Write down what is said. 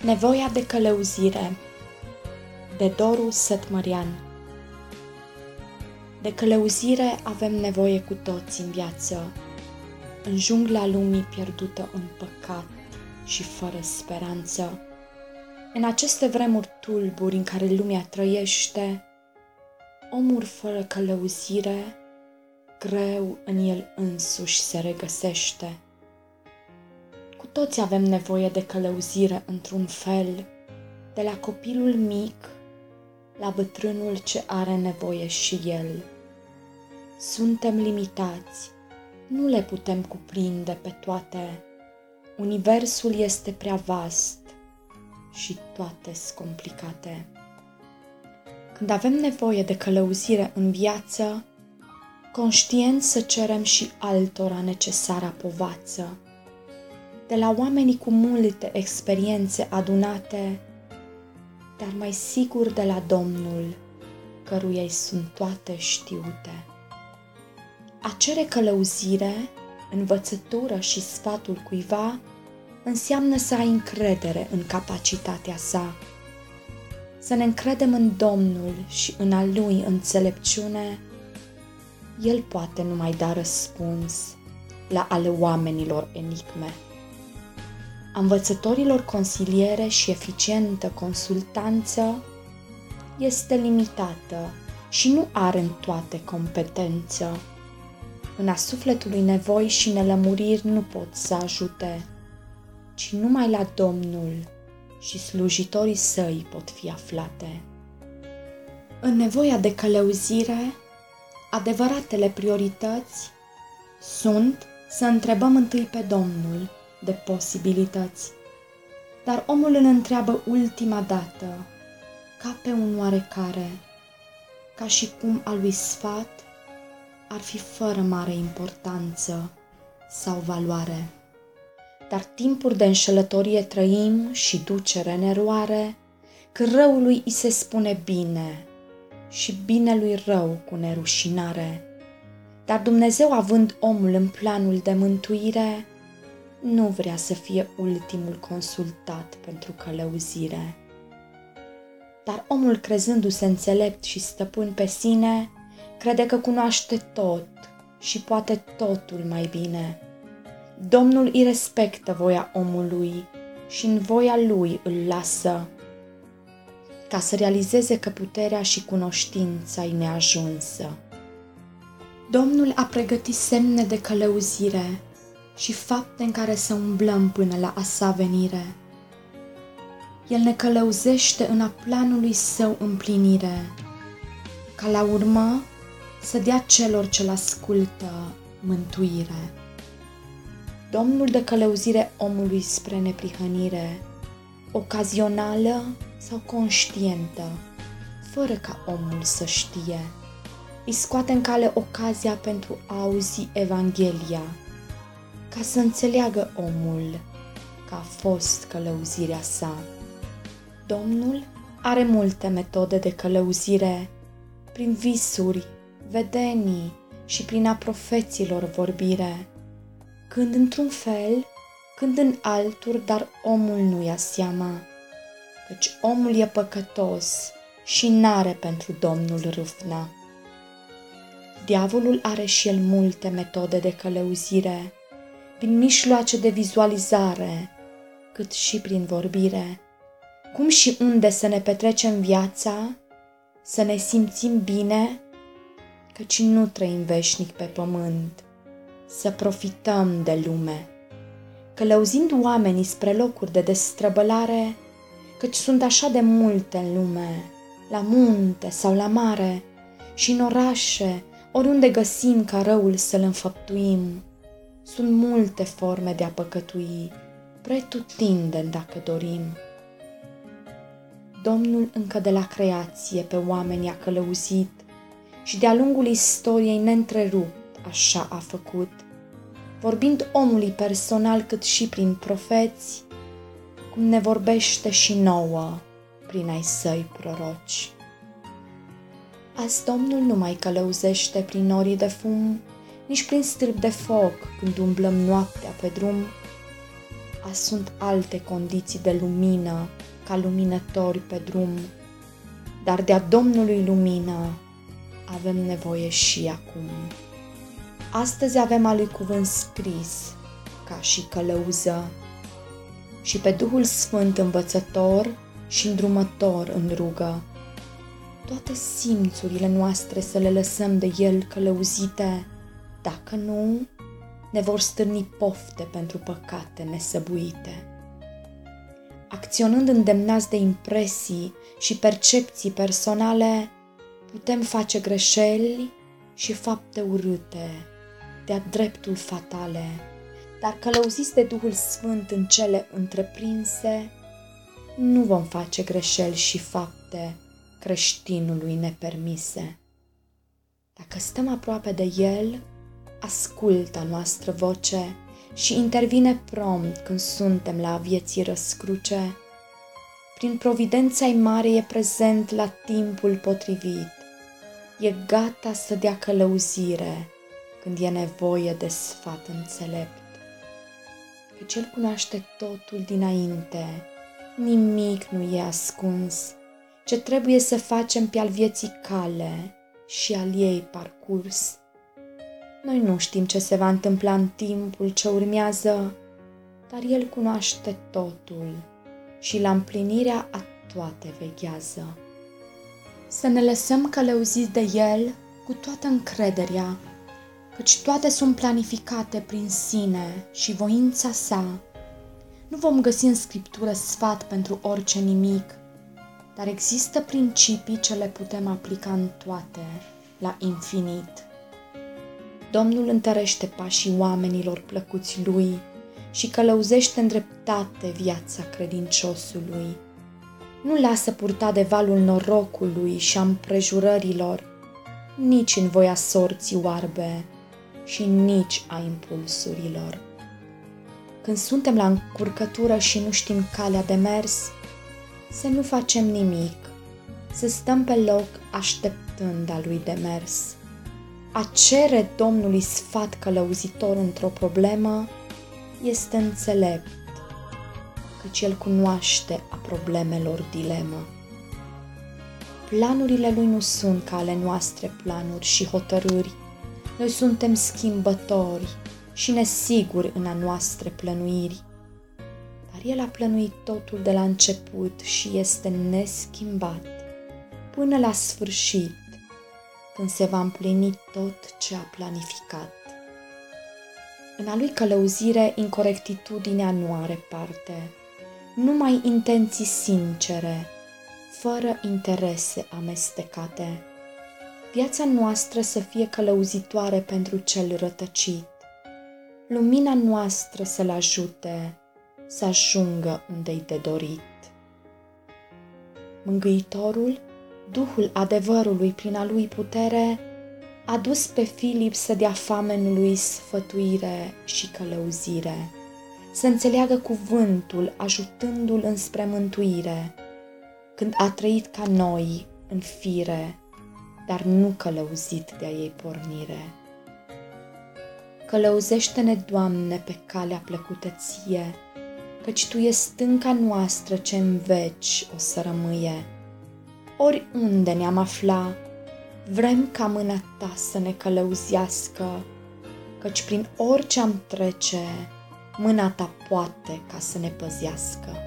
Nevoia de călăuzire de Doru Sătmărean. De călăuzire avem nevoie cu toți în viață, în jungla lumii pierdută în păcat și fără speranță. În aceste vremuri tulburi în care lumea trăiește, omul fără călăuzire, greu în el însuși se regăsește. Cu toți avem nevoie de călăuzire într-un fel, de la copilul mic la bătrânul ce are nevoie și el. Suntem limitați, nu le putem cuprinde pe toate. Universul este prea vast și toate-s complicate. Când avem nevoie de călăuzire în viață, conștient să cerem și altora necesara povață. De la oamenii cu multe experiențe adunate, dar mai sigur de la Domnul, căruia-i sunt toate știute. A cere călăuzire, învățătură și sfatul cuiva înseamnă să ai încredere în capacitatea sa. Să ne încredem în Domnul și în a Lui înțelepciune, El poate numai da răspuns la ale oamenilor enigme. A învățătorilor consiliere și eficientă consultanță este limitată și nu are în toate competență. În a sufletului nevoi și nelămuriri nu pot să ajute, ci numai la Domnul și slujitorii săi pot fi aflate. În nevoia de călăuzire, adevăratele priorități sunt să întrebăm întâi pe Domnul de posibilități. Dar omul îl întreabă ultima dată, ca pe un oarecare, ca și cum al lui sfat ar fi fără mare importanță sau valoare. Dar timpuri de înșelătorie trăim și ducere în eroare, că răului îi se spune bine și binelui rău cu nerușinare. Dar Dumnezeu, având omul în planul de mântuire, nu vrea să fie ultimul consultat pentru călăuzire. Dar omul, crezându-se înțelept și stăpân pe sine, crede că cunoaște tot și poate totul mai bine. Domnul îi respectă voia omului și în voia lui îl lasă, ca să realizeze că puterea și cunoștința-i neajunsă. Domnul a pregătit semne de călăuzire și fapte în care să umblăm până la a sa venire. El ne călăuzește în a planului său împlinire, ca la urmă să dea celor ce-l ascultă mântuire. Domnul dă călăuzire omului spre neprihănire, ocazională sau conștientă, fără ca omul să știe. Îi scoate în cale ocazia pentru a auzi Evanghelia, ca să înțeleagă omul că a fost călăuzirea sa. Domnul are multe metode de călăuzire, prin visuri, vedenii și prin a profeților vorbire, când într-un fel, când în altul, dar omul nu ia seama, căci omul e păcătos și n-are pentru Domnul râvna. Diavolul are și el multe metode de călăuzire, prin mijloace de vizualizare, cât și prin vorbire. Cum și unde să ne petrecem viața, să ne simțim bine, căci nu trăim veșnic pe pământ, să profităm de lume. Călăuzind oamenii spre locuri de destrăbălare, căci sunt așa de multe în lume, la munte sau la mare, și în orașe, oriunde găsim ca răul să-l înfăptuim. Sunt multe forme de a păcătui, pretutindeni dacă dorim. Domnul încă de la creație pe oameni a călăuzit și de-a lungul istoriei neîntrerupt așa a făcut, vorbind omului personal cât și prin profeți, cum ne vorbește și nouă prin ai săi proroci. Azi Domnul nu mai călăuzește prin norii de fum, nici prin stâlpi de foc când umblăm noaptea pe drum. sunt alte condiții de lumină ca luminători pe drum, dar de-a Domnului lumină avem nevoie și acum. Astăzi avem a lui cuvânt scris ca și călăuză și pe Duhul Sfânt învățător și îndrumător în rugă. Toate simțurile noastre să le lăsăm de El călăuzite, dacă nu, ne vor stârni pofte pentru păcate nesăbuite. Acționând îndemnați de impresii și percepții personale, putem face greșeli și fapte urâte, de-a dreptul fatale, dar călăuziți de Duhul Sfânt în cele întreprinse, nu vom face greșeli și fapte creștinului nepermise. Dacă stăm aproape de El, ascultă a noastră voce și intervine prompt când suntem la vieții răscruce. Prin providența-i mare e prezent la timpul potrivit. E gata să dea călăuzire când e nevoie de sfat înțelept. Căci El cunoaște totul dinainte, nimic nu e ascuns, ce trebuie să facem pe al vieții cale și al ei parcurs. Noi nu știm ce se va întâmpla în timpul ce urmează, dar El cunoaște totul și la împlinirea a toate veghează. Să ne lăsăm călăuziți de El cu toată încrederea, căci toate sunt planificate prin sine și voința sa. Nu vom găsi în Scriptură sfat pentru orice nimic, dar există principii ce le putem aplica în toate, la infinit. Domnul întărește pașii oamenilor plăcuți Lui și călăuzește în dreptate viața credinciosului. Nu lasă purta de valul norocului și a împrejurărilor, nici în voia sorții oarbe și nici a impulsurilor. Când suntem la încurcătură și nu știm calea de mers, să nu facem nimic, să stăm pe loc așteptând a Lui de mers. A cere Domnului sfat călăuzitor într-o problemă este înțelept, căci El cunoaște a problemelor dilemă. Planurile Lui nu sunt ca ale noastre planuri și hotărâri. Noi suntem schimbători și nesiguri în a noastre plănuiri. Dar El a plănuit totul de la început și este neschimbat până la sfârșit, când se va împlini tot ce a planificat. În a Lui călăuzire, incorectitudinea nu are parte, numai intenții sincere, fără interese amestecate. Viața noastră să fie călăuzitoare pentru cel rătăcit. Lumina noastră să-l ajute să ajungă unde-i de dorit. Mângâitorul, Duhul adevărului prin a Lui putere, a dus pe Filip să dea famenului sfătuire și călăuzire, să înțeleagă cuvântul, ajutându-l înspre mântuire, când a trăit ca noi în fire, dar nu călăuzit de-a ei pornire. Călăuzește-ne, Doamne, pe calea plăcută Ție, căci Tu e stânca noastră ce în veci o să rămâie. Oriunde ne-am afla, vrem ca mâna Ta să ne călăuzească, căci prin orice am trece, mâna Ta poate ca să ne păzească.